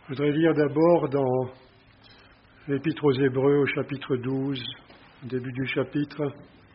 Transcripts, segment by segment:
Je voudrais lire d'abord dans l'Épître aux Hébreux au chapitre 12, au début du chapitre.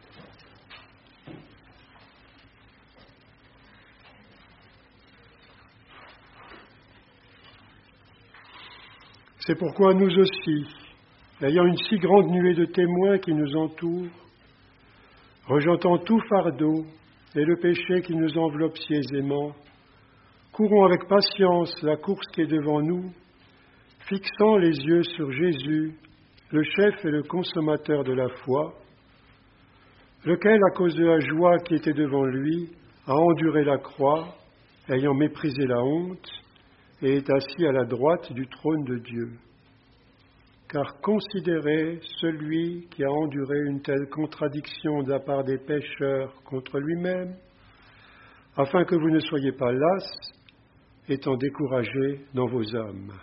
C'est pourquoi nous aussi, ayant une si grande nuée de témoins qui nous entourent, rejetant tout fardeau et le péché qui nous enveloppe si aisément, courons avec patience la course qui est devant nous, fixant les yeux sur Jésus, le chef et le consommateur de la foi, lequel, à cause de la joie qui était devant lui, a enduré la croix, ayant méprisé la honte, et est assis à la droite du trône de Dieu. Car considérez celui qui a enduré une telle contradiction de la part des pécheurs contre lui-même, afin que vous ne soyez pas las, étant découragés dans vos âmes.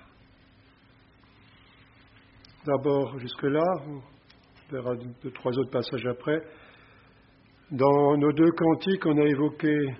D'abord, jusque-là, on verra deux, trois autres passages après. Dans nos deux cantiques, on a évoqué,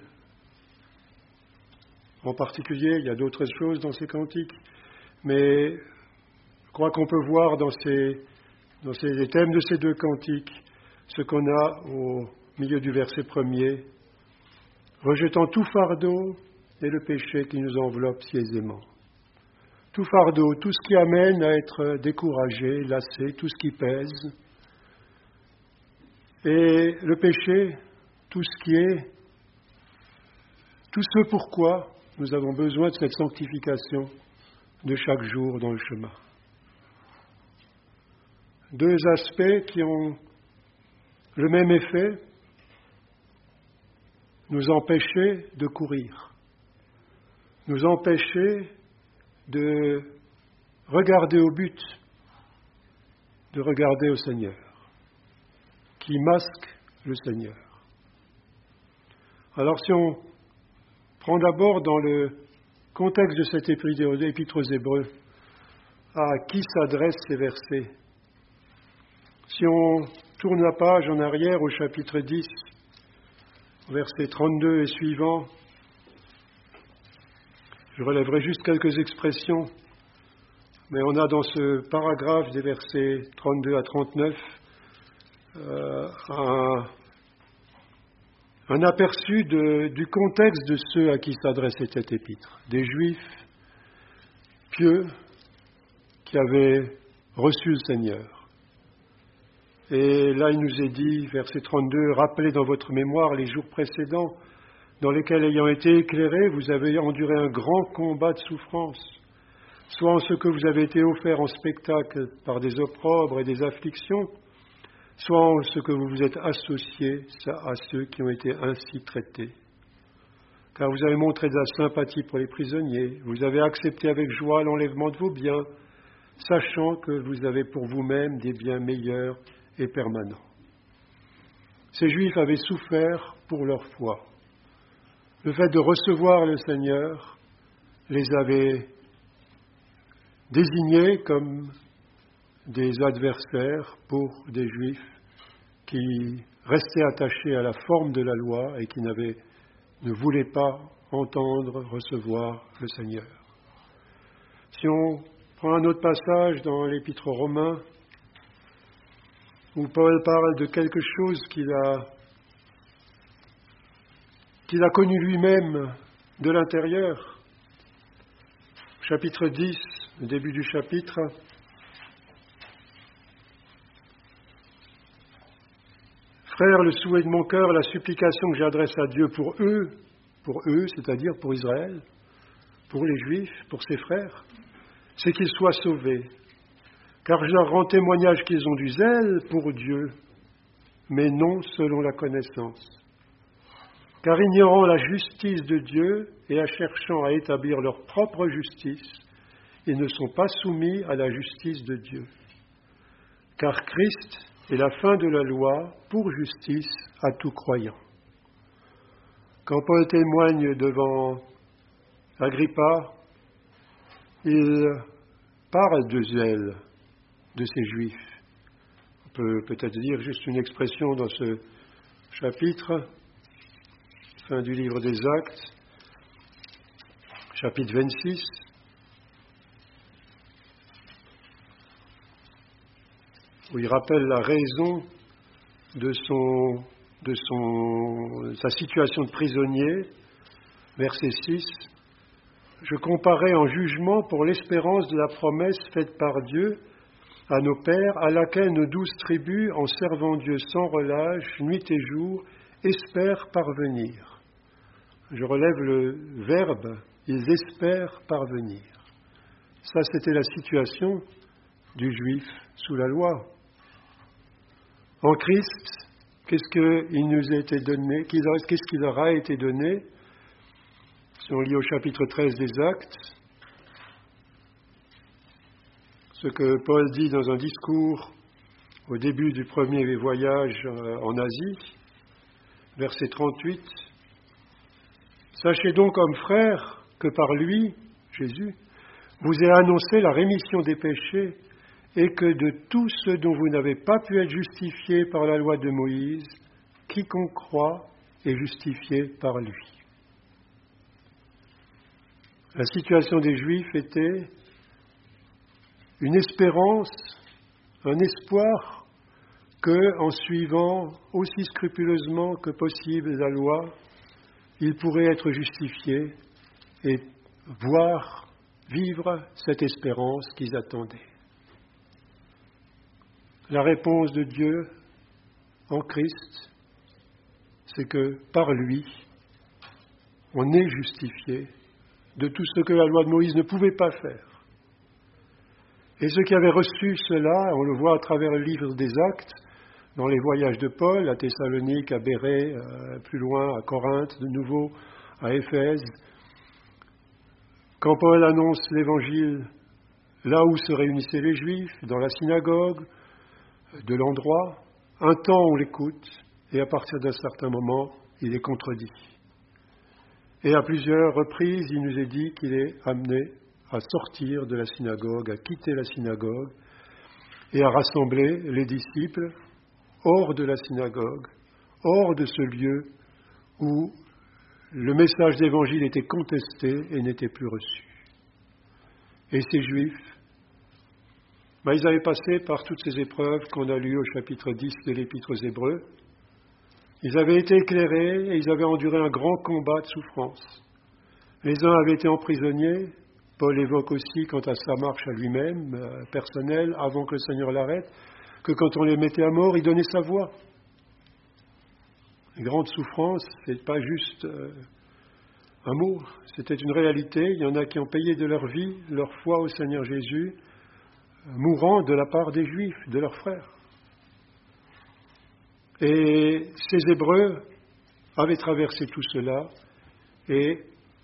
en particulier, il y a d'autres choses dans ces cantiques, mais je crois qu'on peut voir dans les thèmes de ces deux cantiques ce qu'on a au milieu du verset premier, rejetant tout fardeau et le péché qui nous enveloppe si aisément. Tout fardeau, tout ce qui amène à être découragé, lassé, tout ce qui pèse. Et le péché, tout ce pourquoi nous avons besoin de cette sanctification de chaque jour dans le chemin. Deux aspects qui ont le même effet, nous empêcher de courir, nous empêcher de regarder au but, de regarder au Seigneur, qui masque le Seigneur. Alors si on prend d'abord dans le contexte de cette épître aux Hébreux, à qui s'adressent ces versets? Si on tourne la page en arrière au chapitre 10, versets 32 et suivants, je relèverai juste quelques expressions, mais on a dans ce paragraphe des versets 32 à 39 un aperçu du contexte de ceux à qui s'adressait cette épître, des Juifs pieux qui avaient reçu le Seigneur. Et là, il nous est dit, verset 32, « Rappelez dans votre mémoire les jours précédents, dans lesquels, ayant été éclairés, vous avez enduré un grand combat de souffrance, soit en ce que vous avez été offerts en spectacle par des opprobres et des afflictions, soit en ce que vous vous êtes associés à ceux qui ont été ainsi traités. Car vous avez montré de la sympathie pour les prisonniers, vous avez accepté avec joie l'enlèvement de vos biens, sachant que vous avez pour vous-même des biens meilleurs et permanents. » Ces Juifs avaient souffert pour leur foi. Le fait de recevoir le Seigneur les avait désignés comme des adversaires pour des Juifs qui restaient attachés à la forme de la loi et qui ne voulaient pas entendre, recevoir le Seigneur. Si on prend un autre passage dans l'Épître aux Romains, où Paul parle de quelque chose qu'il a connu lui-même de l'intérieur. Chapitre 10, le début du chapitre. « Frères, le souhait de mon cœur, la supplication que j'adresse à Dieu pour eux, c'est-à-dire pour Israël, pour les Juifs, pour ses frères, c'est qu'ils soient sauvés. Car je leur rends témoignage qu'ils ont du zèle pour Dieu, mais non selon la connaissance. Car ignorant la justice de Dieu et cherchant à établir leur propre justice, ils ne sont pas soumis à la justice de Dieu. Car Christ est la fin de la loi pour justice à tout croyant. » Quand Paul témoigne devant Agrippa, il parle de zèle de ces Juifs. On peut peut-être dire juste une expression dans ce chapitre, fin du livre des Actes, chapitre 26. où il rappelle la raison de sa situation de prisonnier, verset 6, « Je comparais en jugement pour l'espérance de la promesse faite par Dieu à nos pères, à laquelle nos 12 tribus, en servant Dieu sans relâche, nuit et jour, espèrent parvenir. » Je relève le verbe, ils espèrent parvenir. Ça, c'était la situation du juif sous la loi. En Christ, qu'est-ce qu'il nous a été donné, qu'est-ce qui leur a été donné? Si on lit au chapitre 13 des Actes, ce que Paul dit dans un discours au début du premier voyage en Asie, verset 38, « Sachez donc, hommes frères, que par lui, Jésus, vous est annoncé la rémission des péchés et que de tous ceux dont vous n'avez pas pu être justifiés par la loi de Moïse, quiconque croit est justifié par lui. » La situation des Juifs était une espérance, un espoir que, en suivant aussi scrupuleusement que possible la loi, ils pourraient être justifiés et vivre cette espérance qu'ils attendaient. La réponse de Dieu en Christ, c'est que par lui, on est justifié de tout ce que la loi de Moïse ne pouvait pas faire. Et ceux qui avaient reçu cela, on le voit à travers le livre des Actes, dans les voyages de Paul, à Thessalonique, à Bérée, plus loin, à Corinthe, de nouveau, à Éphèse. Quand Paul annonce l'Évangile là où se réunissaient les Juifs, dans la synagogue de l'endroit, un temps on l'écoute, et à partir d'un certain moment, il est contredit. Et à plusieurs reprises, il nous est dit qu'il est amené à sortir de la synagogue, à quitter la synagogue et à rassembler les disciples hors de la synagogue, hors de ce lieu où le message d'évangile était contesté et n'était plus reçu. Et ces Juifs, ils avaient passé par toutes ces épreuves qu'on a lues au chapitre 10 de l'Épître aux Hébreux. Ils avaient été éclairés et ils avaient enduré un grand combat de souffrance. Les uns avaient été emprisonnés. Paul évoque aussi, quant à sa marche à lui-même, personnelle, avant que le Seigneur l'arrête, que quand on les mettait à mort, il donnait sa voix. Les grandes souffrances, ce n'est pas juste un mot, c'était une réalité. Il y en a qui ont payé de leur vie, leur foi au Seigneur Jésus, mourant de la part des Juifs, de leurs frères. Et ces Hébreux avaient traversé tout cela et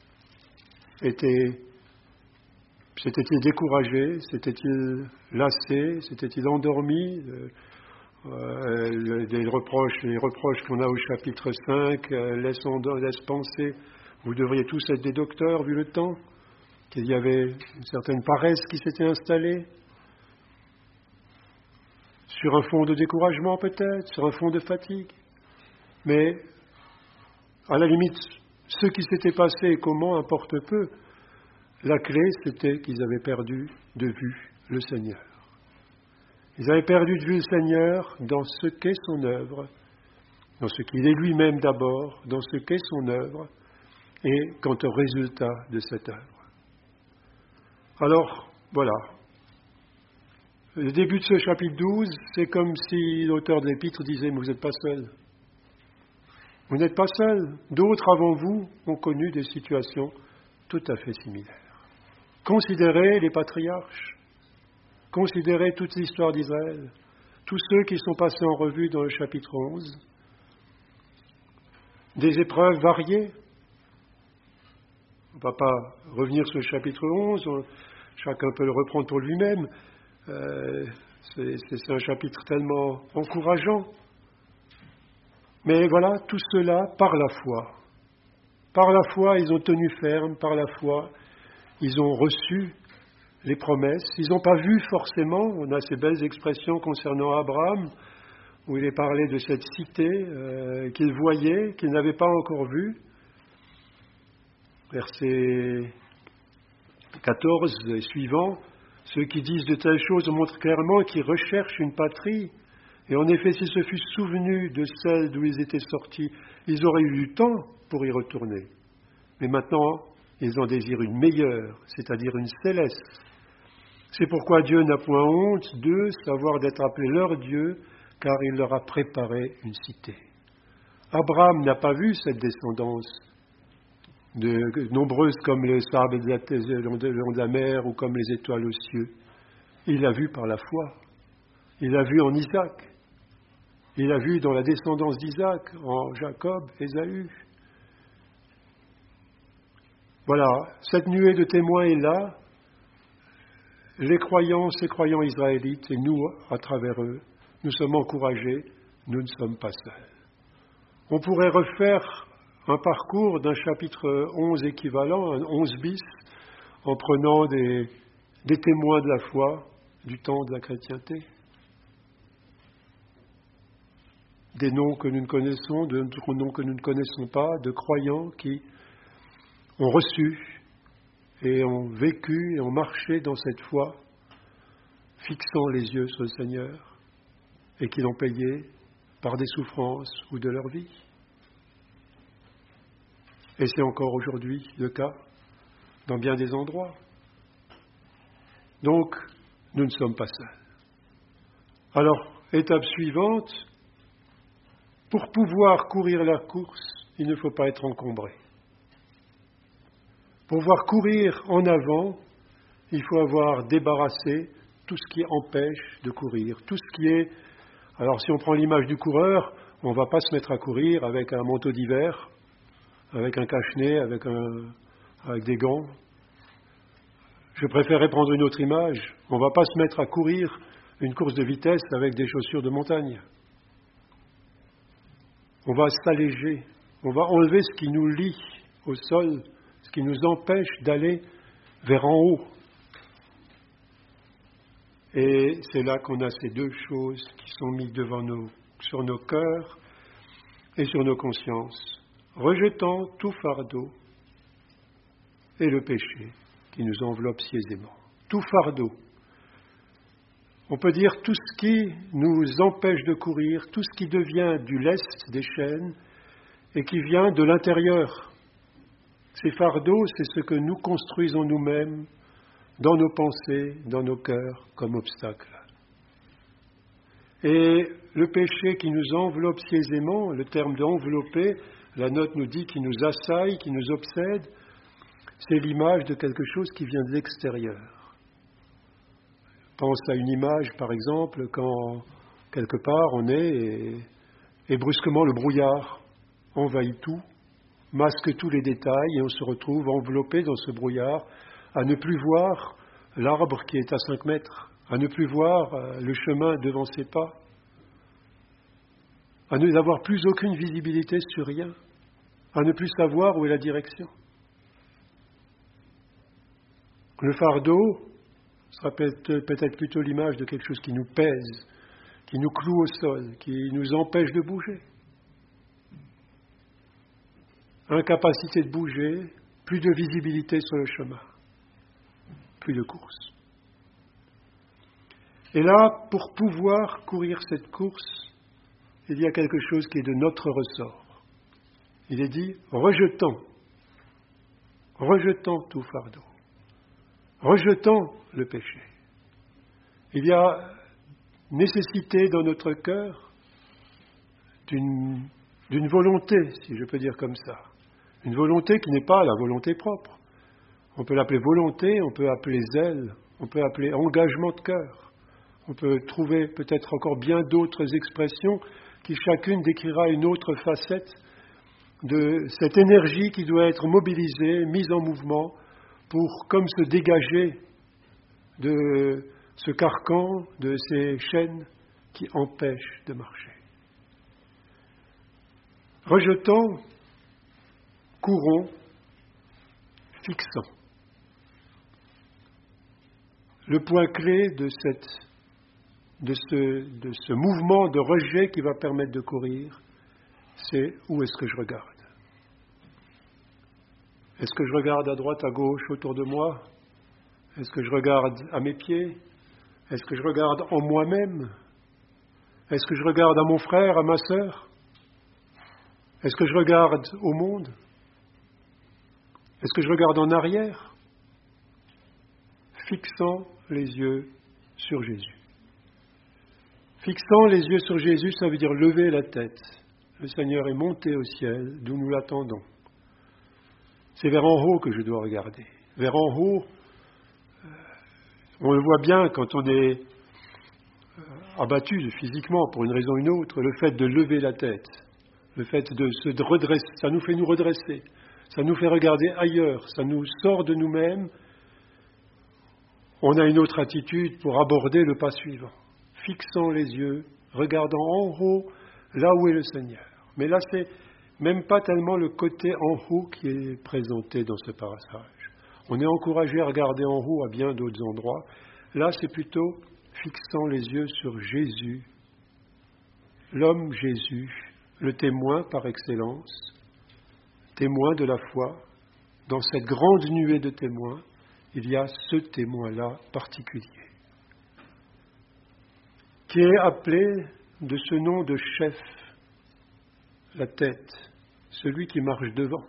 s'étaient-ils découragés, s'étaient-ils lassés, s'étaient-ils endormis? Les reproches qu'on a au chapitre 5 laissent penser, vous devriez tous être des docteurs vu le temps, qu'il y avait une certaine paresse qui s'était installée, sur un fond de découragement peut-être, sur un fond de fatigue. Mais à la limite, ce qui s'était passé et comment importe peu. La clé, c'était qu'ils avaient perdu de vue le Seigneur. Ils avaient perdu de vue le Seigneur dans ce qu'est son œuvre, dans ce qu'il est lui-même d'abord, dans ce qu'est son œuvre, et quant au résultat de cette œuvre. Alors, voilà. Le début de ce chapitre 12, c'est comme si l'auteur de l'Épître disait « Mais vous n'êtes pas seul. Vous n'êtes pas seul. D'autres avant vous ont connu des situations tout à fait similaires. » Considérez les patriarches, considérez toute l'histoire d'Israël, tous ceux qui sont passés en revue dans le chapitre 11, des épreuves variées. On ne va pas revenir sur le chapitre 11, chacun peut le reprendre pour lui-même. C'est un chapitre tellement encourageant. Mais voilà, tout cela par la foi. Par la foi, ils ont tenu ferme, par la foi, ils ont reçu les promesses. Ils n'ont pas vu forcément, on a ces belles expressions concernant Abraham, où il est parlé de cette cité qu'il voyait, qu'il n'avait pas encore vue. Verset 14 et suivant, Ceux qui disent de telles choses montrent clairement qu'ils recherchent une patrie. Et en effet, s'ils se fussent souvenus de celle d'où ils étaient sortis, ils auraient eu du temps pour y retourner. Mais maintenant, ils en désirent une meilleure, c'est-à-dire une céleste. C'est pourquoi Dieu n'a point honte d'eux, savoir d'être appelé leur Dieu, car il leur a préparé une cité. Abraham n'a pas vu cette descendance nombreuses comme les sables le long de la mer ou comme les étoiles aux cieux. Il l'a vu par la foi. Il l'a vu en Isaac. Il l'a vu dans la descendance d'Isaac, en Jacob, Ésaü. Voilà, cette nuée de témoins est là. Les croyants, ces croyants israélites, et nous, à travers eux, nous sommes encouragés, nous ne sommes pas seuls. On pourrait refaire un parcours d'un chapitre 11 équivalent, un 11 bis, en prenant des témoins de la foi du temps de la chrétienté. Des noms que nous ne connaissons, d'autres noms que nous ne connaissons pas, de croyants qui ont reçu et ont vécu et ont marché dans cette foi, fixant les yeux sur le Seigneur, et qui l'ont payé par des souffrances ou de leur vie. Et c'est encore aujourd'hui le cas dans bien des endroits. Donc, nous ne sommes pas seuls. Alors, étape suivante, pour pouvoir courir la course, il ne faut pas être encombré. Pour pouvoir courir en avant, il faut avoir débarrassé tout ce qui empêche de courir, tout ce qui est... Alors, si on prend l'image du coureur, on ne va pas se mettre à courir avec un manteau d'hiver, avec un cache-nez, avec des gants. Je préférerais prendre une autre image. On ne va pas se mettre à courir une course de vitesse avec des chaussures de montagne. On va s'alléger. On va enlever ce qui nous lie au sol, ce qui nous empêche d'aller vers en haut. Et c'est là qu'on a ces deux choses qui sont mises sur nos cœurs et sur nos consciences. Rejetant tout fardeau et le péché qui nous enveloppe siésément. Tout fardeau. On peut dire tout ce qui nous empêche de courir, tout ce qui devient du lest des chaînes et qui vient de l'intérieur. Ces fardeaux, c'est ce que nous construisons nous-mêmes dans nos pensées, dans nos cœurs, comme obstacle. Et le péché qui nous enveloppe siésément, le terme d'envelopper, la note nous dit qui nous assaille, qui nous obsède, c'est l'image de quelque chose qui vient de l'extérieur. Pense à une image, par exemple, quand quelque part on est et brusquement le brouillard envahit tout, masque tous les détails et on se retrouve enveloppé dans ce brouillard à ne plus voir l'arbre qui est à 5 mètres, à ne plus voir le chemin devant ses pas, à n'avoir plus aucune visibilité sur rien, à ne plus savoir où est la direction. Le fardeau sera peut-être plutôt l'image de quelque chose qui nous pèse, qui nous cloue au sol, qui nous empêche de bouger. Incapacité de bouger, plus de visibilité sur le chemin, plus de course. Et là, pour pouvoir courir cette course, il y a quelque chose qui est de notre ressort. Il est dit, rejetant tout fardeau, rejetant le péché. Il y a nécessité dans notre cœur d'une volonté, si je peux dire comme ça. Une volonté qui n'est pas la volonté propre. On peut l'appeler volonté, on peut appeler zèle, on peut appeler engagement de cœur. On peut trouver peut-être encore bien d'autres expressions qui chacune décrira une autre facette de cette énergie qui doit être mobilisée, mise en mouvement pour comme se dégager de ce carcan, de ces chaînes qui empêchent de marcher. Rejetant, courons, fixant. Le point clé de ce mouvement de rejet qui va permettre de courir, c'est où est-ce que je regarde. Est-ce que je regarde à droite, à gauche, autour de moi? Est-ce que je regarde à mes pieds? Est-ce que je regarde en moi-même? Est-ce que je regarde à mon frère, à ma sœur? Est-ce que je regarde au monde? Est-ce que je regarde en arrière? Fixant les yeux sur Jésus. Fixant les yeux sur Jésus, ça veut dire lever la tête. Le Seigneur est monté au ciel, d'où nous l'attendons. C'est vers en haut que je dois regarder. Vers en haut, on le voit bien quand on est abattu physiquement pour une raison ou une autre, le fait de lever la tête, le fait de se redresser, ça nous fait nous redresser, ça nous fait regarder ailleurs, ça nous sort de nous-mêmes. On a une autre attitude pour aborder le pas suivant, fixant les yeux, regardant en haut, là où est le Seigneur. Mais là, c'est même pas tellement le côté en haut qui est présenté dans ce passage. On est encouragé à regarder en haut à bien d'autres endroits. Là, c'est plutôt fixant les yeux sur Jésus, l'homme Jésus, le témoin par excellence, témoin de la foi. Dans cette grande nuée de témoins, il y a ce témoin-là particulier, qui est appelé de ce nom de chef, la tête, celui qui marche devant.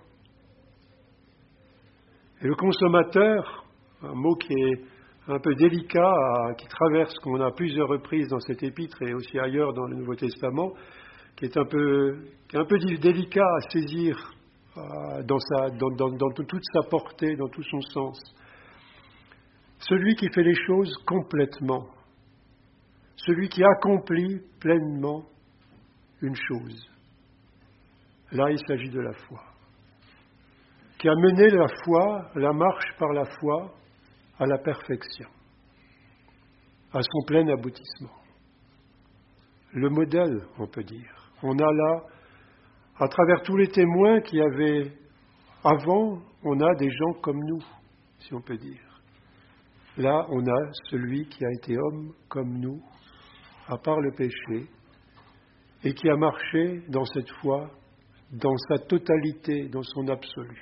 Et le consommateur, un mot qui est un peu délicat, qui traverse, qu'on a à plusieurs reprises dans cet épître et aussi ailleurs dans le Nouveau Testament, qui est un peu délicat à saisir dans toute sa portée, dans tout son sens. Celui qui fait les choses complètement, celui qui accomplit pleinement une chose. Là, il s'agit de la foi, qui a mené la foi, la marche par la foi, à la perfection, à son plein aboutissement. Le modèle, on peut dire. On a là, à travers tous les témoins qu'il y avait avant, on a des gens comme nous, si on peut dire. Là, on a celui qui a été homme comme nous, à part le péché, et qui a marché dans cette foi, dans sa totalité, dans son absolu.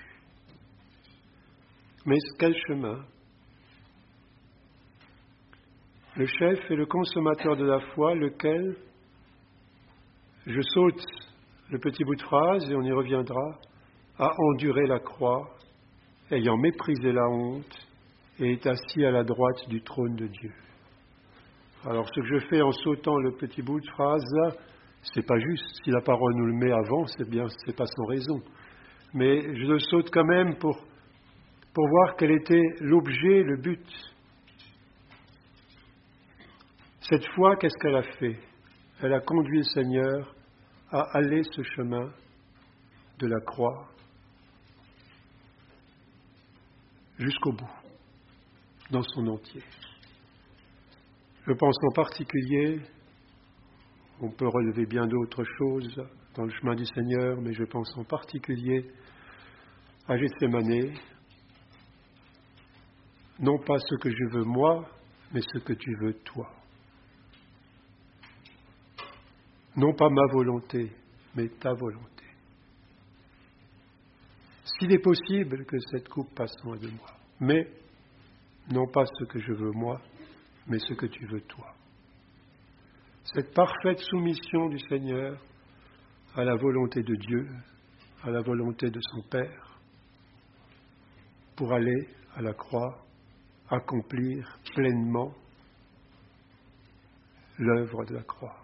Mais quel chemin? Le chef est le consommateur de la foi, lequel, je saute le petit bout de phrase et on y reviendra, a enduré la croix, ayant méprisé la honte, et est assis à la droite du trône de Dieu. Alors ce que je fais en sautant le petit bout de phrase là, c'est pas juste. Si la parole nous le met avant, c'est bien, c'est pas sans raison. Mais je le saute quand même pour voir quel était l'objet, le but. Cette foi, qu'est-ce qu'elle a fait? Elle a conduit le Seigneur à aller ce chemin de la croix jusqu'au bout, dans son entier. Je pense en particulier, on peut relever bien d'autres choses dans le chemin du Seigneur, mais je pense en particulier à Gethsémanée, non pas ce que je veux moi, mais ce que tu veux toi. Non pas ma volonté, mais ta volonté. S'il est possible que cette coupe passe loin de moi, mais non pas ce que je veux moi, mais ce que tu veux toi. Cette parfaite soumission du Seigneur à la volonté de Dieu, à la volonté de son Père, pour aller à la croix, accomplir pleinement l'œuvre de la croix.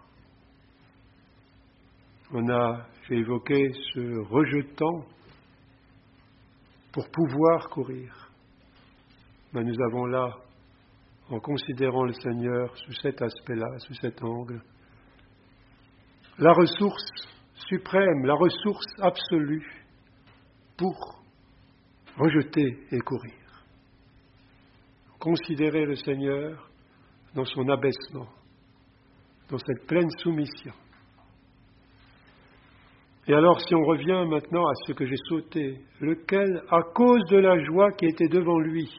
J'ai évoqué ce rejetant pour pouvoir courir. Mais nous avons là, en considérant le Seigneur sous cet aspect-là, sous cet angle, la ressource suprême, la ressource absolue pour rejeter et courir. Considérer le Seigneur dans son abaissement, dans cette pleine soumission. Et alors, si on revient maintenant à ce que j'ai sauté, lequel, à cause de la joie qui était devant lui,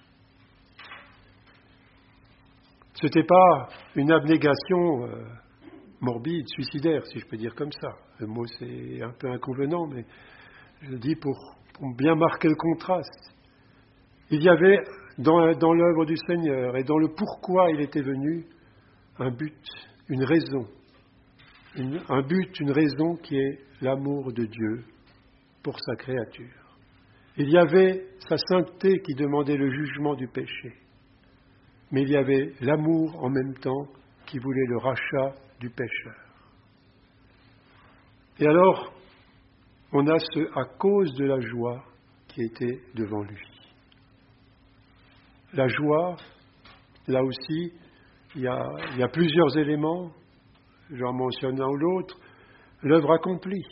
ce n'était pas une abnégation morbide, suicidaire, si je peux dire comme ça. Le mot, c'est un peu inconvenant, mais je le dis pour bien marquer le contraste. Il y avait dans l'œuvre du Seigneur et dans le pourquoi il était venu, un but, une raison. Un but, une raison qui est l'amour de Dieu pour sa créature. Il y avait sa sainteté qui demandait le jugement du péché, mais il y avait l'amour en même temps qui voulait le rachat du pécheur. Et alors, on a à cause de la joie qui était devant lui. La joie, là aussi, il y a plusieurs éléments, j'en mentionne un ou l'autre, l'œuvre accomplie.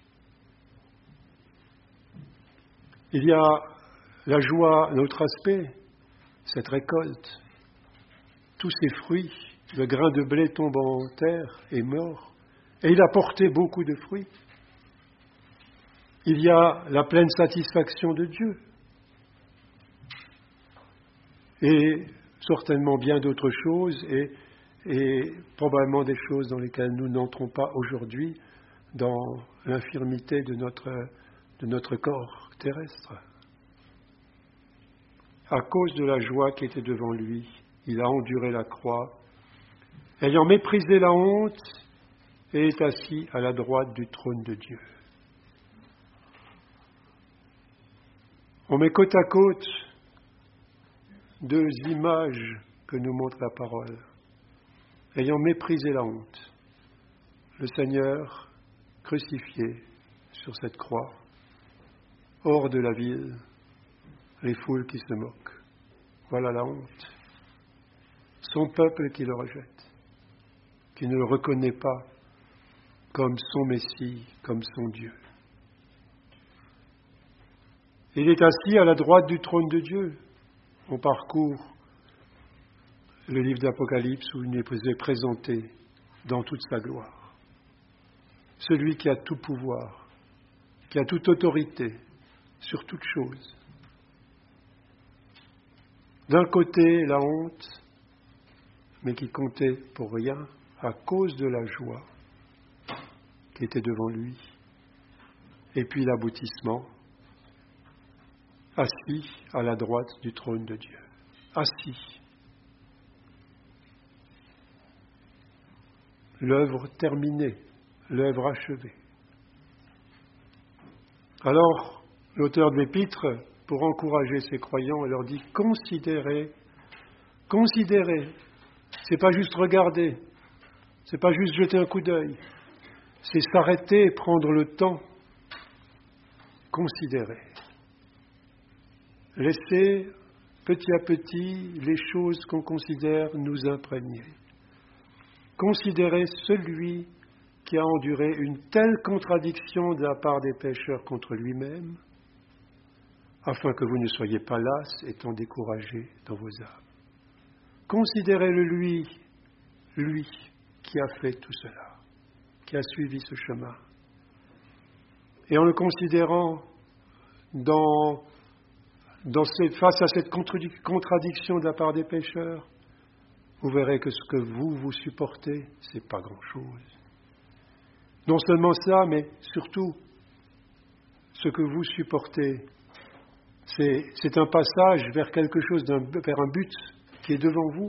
Il y a la joie, l'autre aspect, cette récolte, tous ces fruits, le grain de blé tombe en terre et mort, et il a porté beaucoup de fruits. Il y a la pleine satisfaction de Dieu, et certainement bien d'autres choses, et probablement des choses dans lesquelles nous n'entrons pas aujourd'hui dans l'infirmité de notre corps terrestre. À cause de la joie qui était devant lui, il a enduré la croix, ayant méprisé la honte, et est assis à la droite du trône de Dieu. On met côte à côte deux images que nous montre la parole. Ayant méprisé la honte, le Seigneur crucifié sur cette croix, hors de la ville, les foules qui se moquent. Voilà la honte. Son peuple qui le rejette, qui ne le reconnaît pas comme son Messie, comme son Dieu. Il est assis à la droite du trône de Dieu. On parcourt le livre d'Apocalypse où il nous est présenté dans toute sa gloire. Celui qui a tout pouvoir, qui a toute autorité sur toute chose. D'un côté, la honte, mais qui comptait pour rien à cause de la joie qui était devant lui. Et puis l'aboutissement, assis à la droite du trône de Dieu. Assis. L'œuvre terminée, l'œuvre achevée. Alors, l'auteur de l'Épître, pour encourager ses croyants, leur dit « Considérez, c'est pas juste regarder, c'est pas juste jeter un coup d'œil, c'est s'arrêter et prendre le temps. Considérez. Laissez petit à petit les choses qu'on considère nous imprégner. Considérez celui qui a enduré une telle contradiction de la part des pécheurs contre lui-même, afin que vous ne soyez pas las étant découragés dans vos âmes. Considérez-le lui qui a fait tout cela, qui a suivi ce chemin. Et en le considérant face à cette contradiction de la part des pécheurs, vous verrez que ce que vous supportez, c'est pas grand-chose. Non seulement ça, mais surtout, ce que vous supportez, c'est un passage vers quelque chose, vers un but qui est devant vous,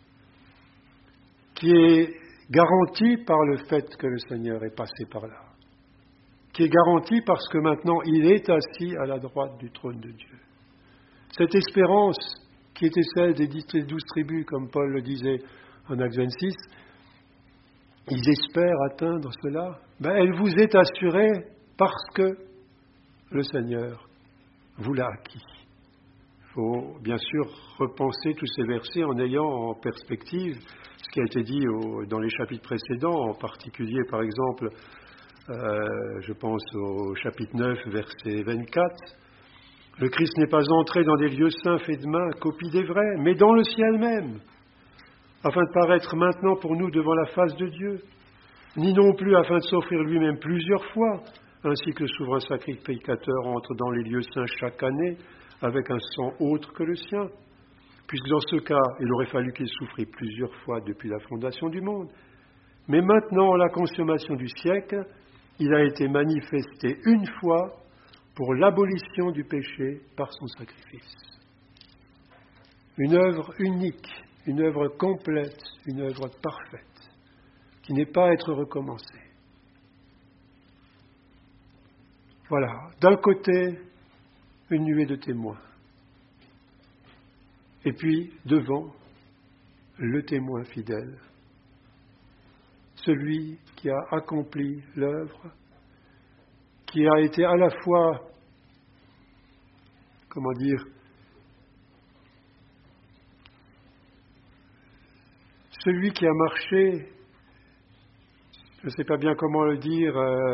qui est garanti par le fait que le Seigneur est passé par là, qui est garanti parce que maintenant il est assis à la droite du trône de Dieu. Cette espérance qui était celle des 12 tribus, comme Paul le disait en Actes 26, ils espèrent atteindre cela. Elle vous est assurée parce que le Seigneur vous l'a acquis. Il faut bien sûr repenser tous ces versets en ayant en perspective ce qui a été dit dans les chapitres précédents, en particulier par exemple, je pense au chapitre 9, verset 24. Le Christ n'est pas entré dans des lieux saints faits de main, copie des vrais, mais dans le ciel même, afin de paraître maintenant pour nous devant la face de Dieu, ni non plus afin de s'offrir lui-même plusieurs fois, ainsi que le souverain sacrificateur entre dans les lieux saints chaque année, avec un sang autre que le sien, puisque dans ce cas, il aurait fallu qu'il souffrit plusieurs fois depuis la fondation du monde. Mais maintenant, à la consommation du siècle, il a été manifesté une fois pour l'abolition du péché par son sacrifice. une œuvre unique, une œuvre complète, une œuvre parfaite, qui n'est pas à être recommencée. Voilà, d'un côté, une nuée de témoins, et puis devant, le témoin fidèle, celui qui a accompli l'œuvre, qui a été à la fois, celui qui a marché, je ne sais pas bien comment le dire,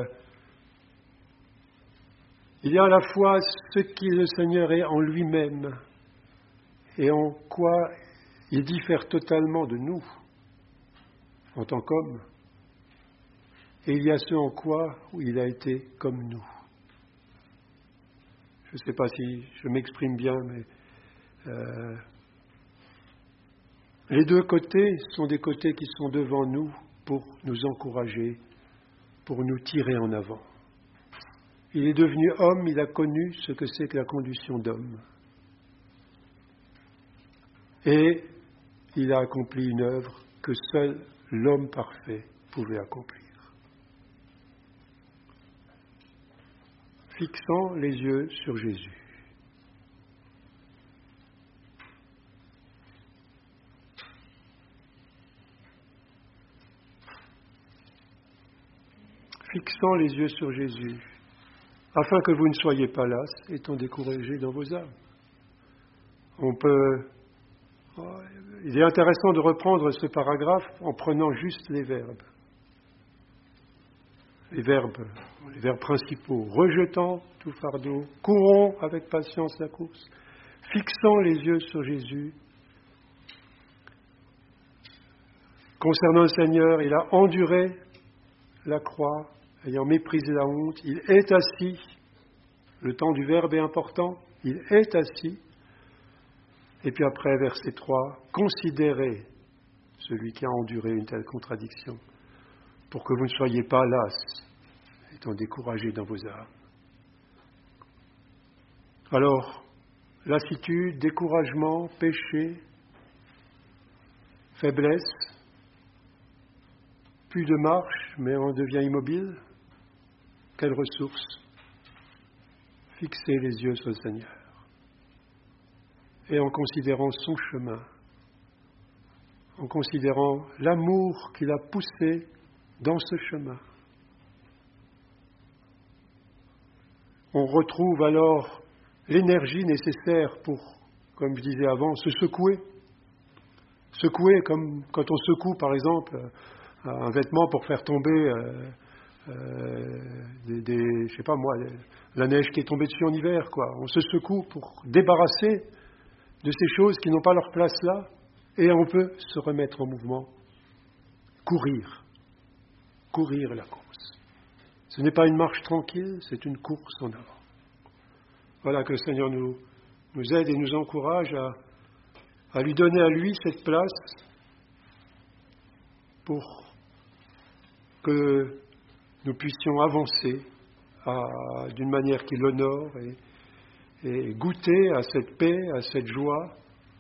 il y a à la fois ce qui le Seigneur est en lui-même et en quoi il diffère totalement de nous en tant qu'homme, et il y a ce en quoi il a été comme nous. Je ne sais pas si je m'exprime bien, mais les deux côtés sont des côtés qui sont devant nous pour nous encourager, pour nous tirer en avant. Il est devenu homme, il a connu ce que c'est que la condition d'homme. Et il a accompli une œuvre que seul l'homme parfait pouvait accomplir. Fixant les yeux sur Jésus. Fixant les yeux sur Jésus, afin que vous ne soyez pas las, étant découragés dans vos âmes. Il est intéressant de reprendre ce paragraphe en prenant juste les verbes. Les verbes principaux. Rejetant tout fardeau, courons avec patience la course, fixant les yeux sur Jésus. Concernant le Seigneur, il a enduré la croix, ayant méprisé la honte, il est assis. Le temps du verbe est important, il est assis. Et puis après, verset 3, considérez celui qui a enduré une telle contradiction, pour que vous ne soyez pas las, étant découragés dans vos âmes. Alors, lassitude, découragement, péché, faiblesse, plus de marche, mais on devient immobile. Quelle ressource? Fixer les yeux sur le Seigneur. Et en considérant son chemin, en considérant l'amour qu'il a poussé dans ce chemin, on retrouve alors l'énergie nécessaire pour, comme je disais avant, se secouer. Secouer comme quand on secoue, par exemple, un vêtement pour faire tomber je sais pas moi, la neige qui est tombée dessus en hiver, quoi. On se secoue pour débarrasser de ces choses qui n'ont pas leur place là, et on peut se remettre en mouvement, courir la course. Ce n'est pas une marche tranquille, c'est une course en avant. Voilà, que le Seigneur nous aide et nous encourage à lui donner à lui cette place pour que nous puissions avancer d'une manière qui l'honore et goûter à cette paix, à cette joie,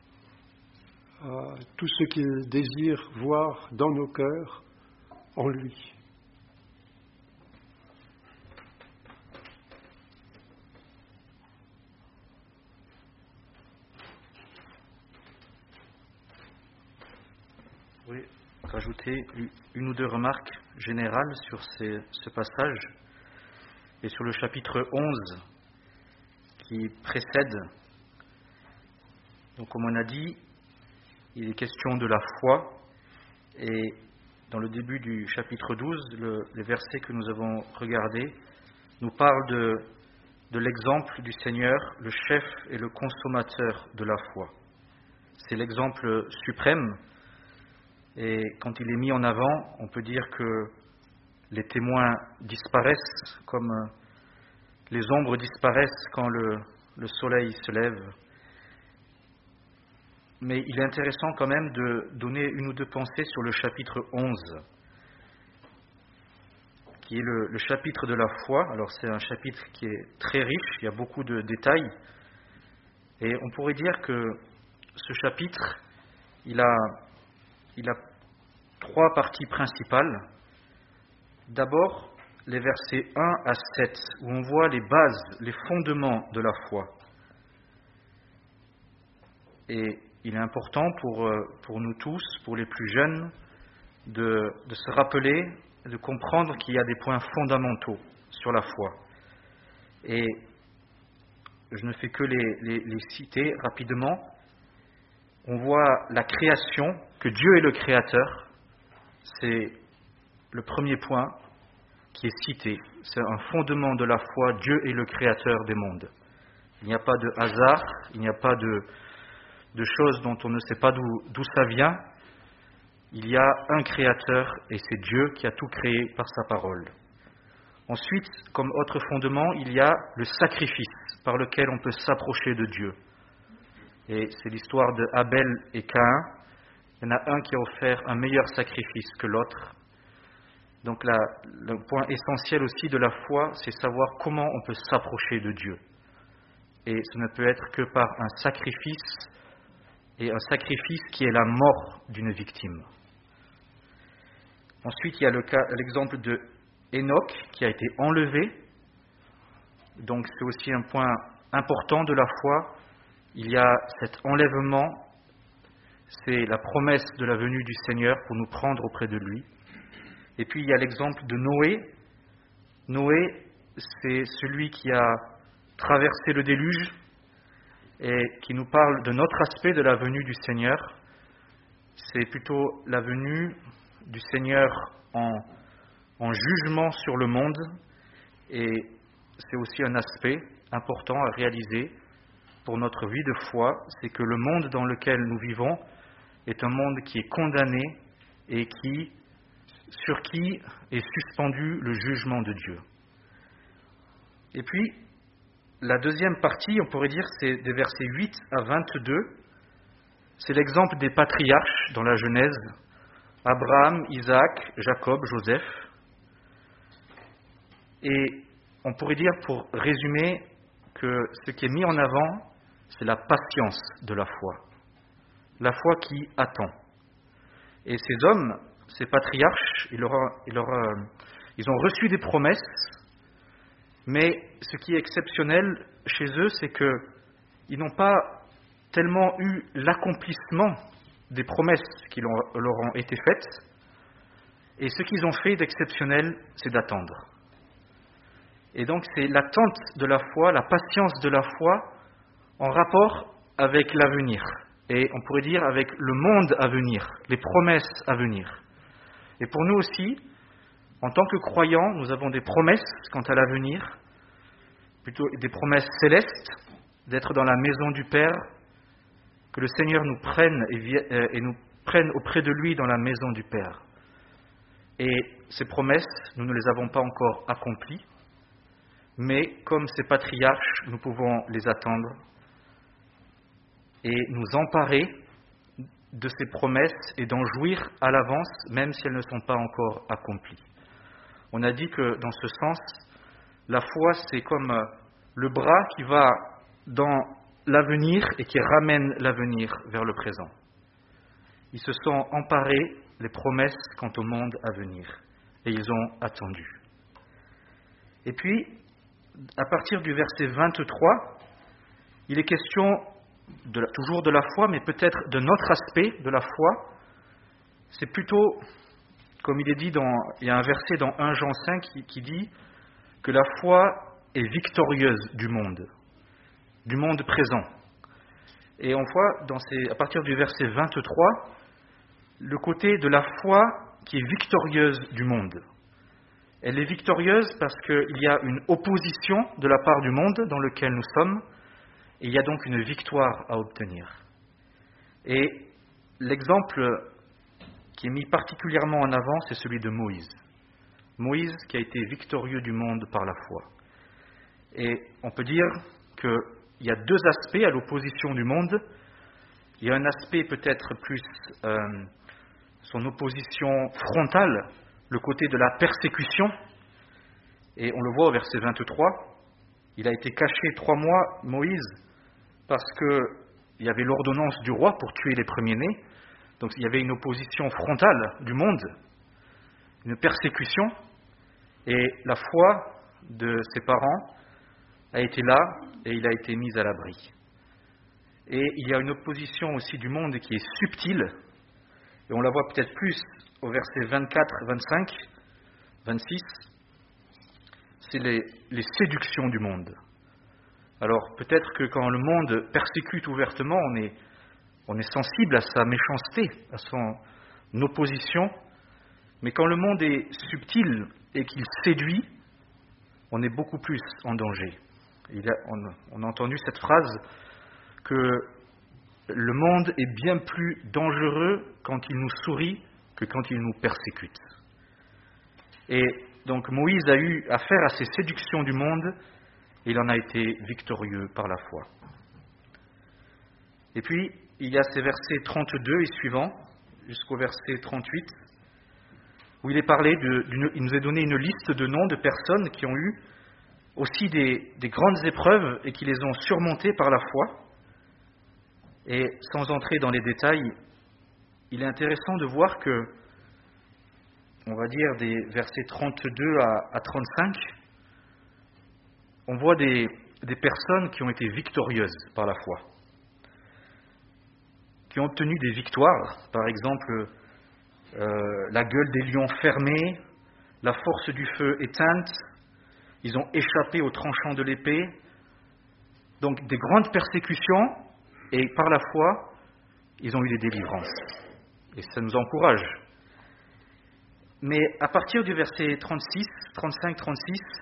à tout ce qu'il désire voir dans nos cœurs en lui. Oui, rajouter une ou deux remarques générales sur ce passage et sur le chapitre 11 qui précède. Donc, comme on a dit, il est question de la foi, et dans le début du chapitre 12, les versets que nous avons regardés nous parlent de l'exemple du Seigneur, le chef et le consommateur de la foi. C'est l'exemple suprême, et quand il est mis en avant, on peut dire que les témoins disparaissent comme les ombres disparaissent quand le soleil se lève. Mais il est intéressant quand même de donner une ou deux pensées sur le chapitre 11, qui est le chapitre de la foi. Alors c'est un chapitre qui est très riche, il y a beaucoup de détails, et on pourrait dire que ce chapitre, il a 3 parties principales. D'abord, les versets 1 à 7, où on voit les bases, les fondements de la foi. Et il est important pour nous tous, pour les plus jeunes, de se rappeler, de comprendre qu'il y a des points fondamentaux sur la foi. Et je ne fais que les citer rapidement. On voit la création, que Dieu est le créateur. C'est le premier point qui est cité. C'est un fondement de la foi. Dieu est le créateur des mondes. Il n'y a pas de hasard, il n'y a pas de choses dont on ne sait pas d'où ça vient. Il y a un créateur et c'est Dieu qui a tout créé par sa parole. Ensuite, comme autre fondement, il y a le sacrifice par lequel on peut s'approcher de Dieu. Et c'est l'histoire de Abel et Caïn. Il y en a un qui a offert un meilleur sacrifice que l'autre. Donc le point essentiel aussi de la foi, c'est savoir comment on peut s'approcher de Dieu. Et ce ne peut être que par un sacrifice, et un sacrifice qui est la mort d'une victime. Ensuite, il y a l'exemple de Enoch qui a été enlevé. Donc c'est aussi un point important de la foi. Il y a cet enlèvement, c'est la promesse de la venue du Seigneur pour nous prendre auprès de lui. Et puis il y a l'exemple de Noé. Noé, c'est celui qui a traversé le déluge et qui nous parle de notre aspect de la venue du Seigneur. C'est plutôt la venue du Seigneur en jugement sur le monde, et c'est aussi un aspect important à réaliser pour notre vie de foi, c'est que le monde dans lequel nous vivons est un monde qui est condamné et sur qui est suspendu le jugement de Dieu. Et puis, la deuxième partie, on pourrait dire, c'est des versets 8 à 22. C'est l'exemple des patriarches dans la Genèse, Abraham, Isaac, Jacob, Joseph. Et on pourrait dire, pour résumer, que ce qui est mis en avant, c'est la patience de la foi. La foi qui attend. Et ces hommes, ces patriarches, ils ont reçu des promesses, mais ce qui est exceptionnel chez eux, c'est qu'ils n'ont pas tellement eu l'accomplissement des promesses qui leur ont été faites, et ce qu'ils ont fait d'exceptionnel, c'est d'attendre. Et donc c'est l'attente de la foi, la patience de la foi, en rapport avec l'avenir, et on pourrait dire avec le monde à venir, les promesses à venir. Et pour nous aussi, en tant que croyants, nous avons des promesses quant à l'avenir, plutôt des promesses célestes, d'être dans la maison du Père, que le Seigneur nous prenne et nous prenne auprès de lui dans la maison du Père. Et ces promesses, nous ne les avons pas encore accomplies, mais comme ces patriarches, nous pouvons les attendre et nous emparer de ces promesses et d'en jouir à l'avance, même si elles ne sont pas encore accomplies. On a dit que dans ce sens, la foi, c'est comme le bras qui va dans l'avenir et qui ramène l'avenir vers le présent. Ils se sont emparés des promesses quant au monde à venir et ils ont attendu. Et puis, à partir du verset 23, il est question toujours de la foi, mais peut-être de notre aspect de la foi. C'est plutôt, comme il est dit, il y a un verset dans 1 Jean 5 qui dit que la foi est victorieuse du monde présent. Et on voit à partir du verset 23 le côté de la foi qui est victorieuse du monde. Elle est victorieuse parce qu'il y a une opposition de la part du monde dans lequel nous sommes, et il y a donc une victoire à obtenir. Et l'exemple qui est mis particulièrement en avant, c'est celui de Moïse. Moïse qui a été victorieux du monde par la foi. Et on peut dire qu'il y a deux aspects à l'opposition du monde. Il y a un aspect peut-être plus son opposition frontale, le côté de la persécution. Et on le voit au verset 23. Il a été caché 3 mois, Moïse, parce qu'il il y avait l'ordonnance du roi pour tuer les premiers-nés. Donc il y avait une opposition frontale du monde, une persécution, et la foi de ses parents a été là et il a été mis à l'abri. Et il y a une opposition aussi du monde qui est subtile, et on la voit peut-être plus au verset 24, 25, 26, c'est les séductions du monde. Alors peut-être que quand le monde persécute ouvertement, on est sensible à sa méchanceté, à son opposition, mais quand le monde est subtil et qu'il séduit, on est beaucoup plus en danger. On a entendu cette phrase que le monde est bien plus dangereux quand il nous sourit que quand il nous persécute. Et donc Moïse a eu affaire à ces séductions du monde et il en a été victorieux par la foi. Et puis, il y a ces versets 32 et suivants, jusqu'au verset 38, où il est parlé il nous est donné une liste de noms de personnes qui ont eu aussi des grandes épreuves et qui les ont surmontées par la foi. Et sans entrer dans les détails, il est intéressant de voir que, on va dire des versets 32 à 35, on voit des personnes qui ont été victorieuses par la foi, qui ont obtenu des victoires, par exemple la gueule des lions fermée, la force du feu éteinte, ils ont échappé au tranchant de l'épée, donc des grandes persécutions, et par la foi, ils ont eu des délivrances. Et ça nous encourage. Mais à partir du verset 35-36,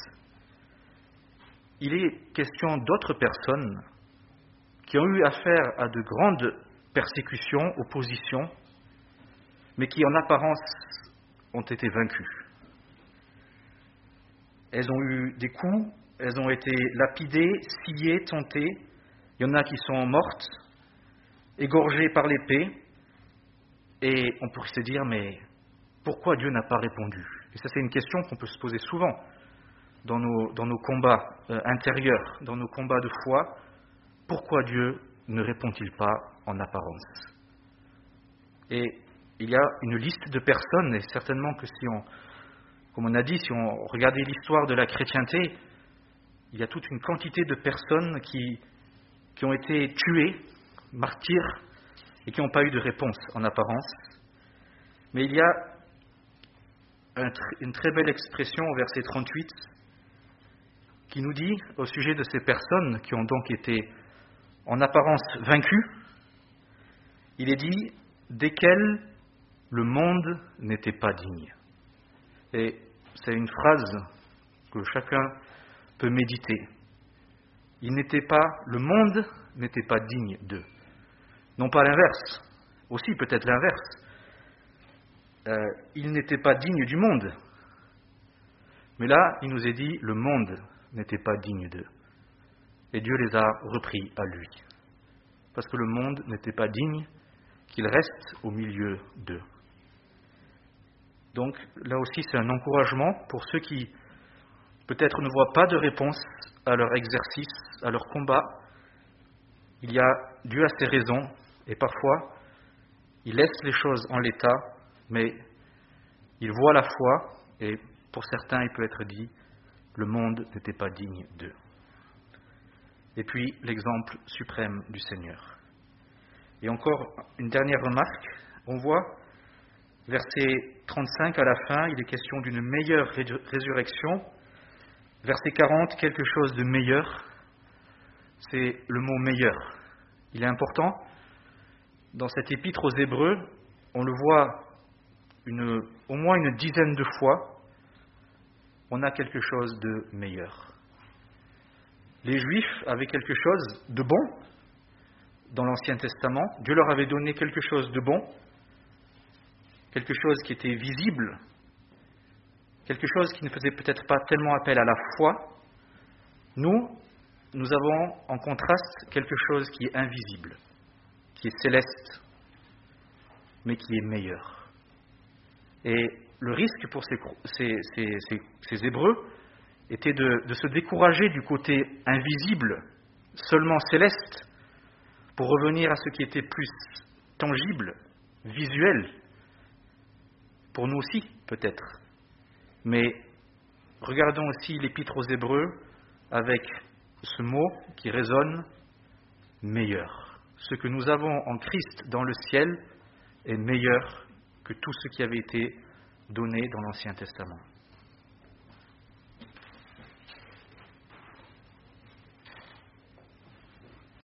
il est question d'autres personnes qui ont eu affaire à de grandes persécutions, oppositions, mais qui en apparence ont été vaincues. Elles ont eu des coups, elles ont été lapidées, sciées, tentées. Il y en a qui sont mortes, égorgées par l'épée. Et on pourrait se dire, mais pourquoi Dieu n'a pas répondu? Et ça, c'est une question qu'on peut se poser souvent dans nos combats intérieurs, dans nos combats de foi. Pourquoi Dieu ne répond-il pas en apparence? Et il y a une liste de personnes, et certainement que comme on a dit, si on regardait l'histoire de la chrétienté, il y a toute une quantité de personnes qui ont été tuées, martyrs, et qui n'ont pas eu de réponse en apparence. Mais il y a une très belle expression au verset 38 qui nous dit, au sujet de ces personnes qui ont donc été en apparence vaincues, il est dit « desquelles le monde n'était pas digne ». Et c'est une phrase que chacun peut méditer. Le monde n'était pas digne d'eux. Non pas l'inverse, aussi peut-être l'inverse. Ils n'étaient pas dignes du monde. Mais là, il nous est dit, le monde n'était pas digne d'eux. Et Dieu les a repris à lui. Parce que le monde n'était pas digne qu'ils restent au milieu d'eux. Donc là aussi, c'est un encouragement pour ceux qui peut-être ne voient pas de réponse à leur exercice, à leur combat. Dieu a ses raisons, et parfois, il laisse les choses en l'état, mais il voit la foi, et pour certains, il peut être dit, le monde n'était pas digne d'eux. Et puis, l'exemple suprême du Seigneur. Et encore une dernière remarque, on voit, verset 35 à la fin, il est question d'une meilleure résurrection. Verset 40, quelque chose de meilleur, c'est le mot meilleur. Il est important. Dans cette épître aux Hébreux, on le voit au moins une dizaine de fois, on a quelque chose de meilleur. Les Juifs avaient quelque chose de bon dans l'Ancien Testament. Dieu leur avait donné quelque chose de bon, quelque chose qui était visible, quelque chose qui ne faisait peut-être pas tellement appel à la foi. Nous avons en contraste quelque chose qui est invisible, qui est céleste, mais qui est meilleur. Et le risque pour ces Hébreux était de se décourager du côté invisible, seulement céleste, pour revenir à ce qui était plus tangible, visuel, pour nous aussi peut-être. Mais regardons aussi l'Épître aux Hébreux avec ce mot qui résonne, meilleur. Ce que nous avons en Christ dans le ciel est meilleur que tout ce qui avait été donné dans l'Ancien Testament.